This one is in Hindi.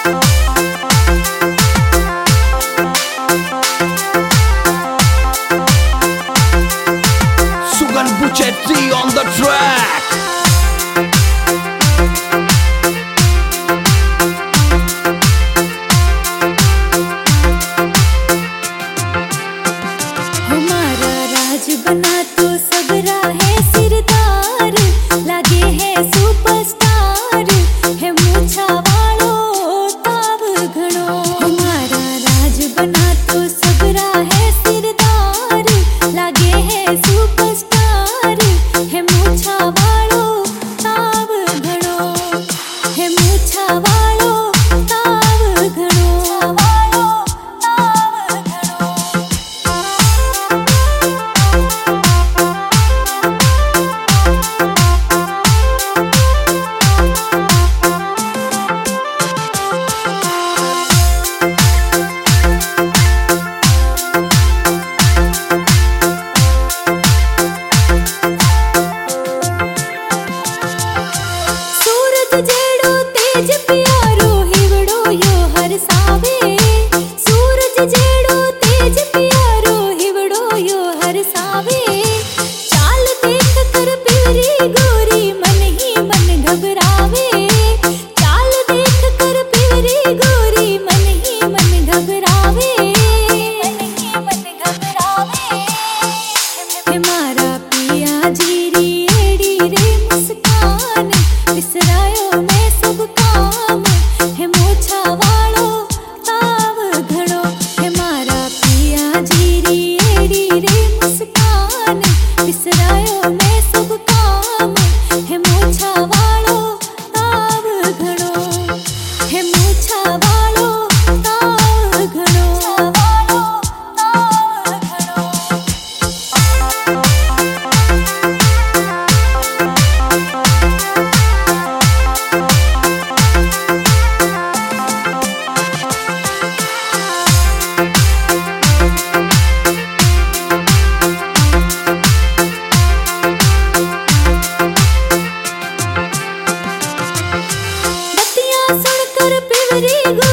Sugan Buchetti on the track. हमारा राज बना तो सबरा है सिरदार, लागे है सुपरस्टार, है मूछा वालो ताव घणो। हमारा राज बना तो सबरा है सिरदार, लागे है सुपरस्टार, है मूछा वालो ताव घणो, है मूछा वालो ताव घणो। जेड़ो तेज प्यारो हिवड़ो यो हर सावे, सूरज जेड़ो तेज प्यारो हिवड़ो यो हर सावे। चाल देख कर पिवरी गोरी मन ही मन घबरावे, चाल देख कर पिवरी गोरी मन ही मन घबरावे, मन ही मन घबरावे। हमारा पिया जीरी एड़ी रे मुस्कान, बिसरायो मैं सब काम, है मोछा वालो ताव घणो। हमारा पिया जीरी एड़ी रे मुस्कान, बिसरायो मैं सब काम, है मोछा वालो ताव घणो, है मोछा वालो ताव घणो, वालो ताव घणो। सुनकर पिवरी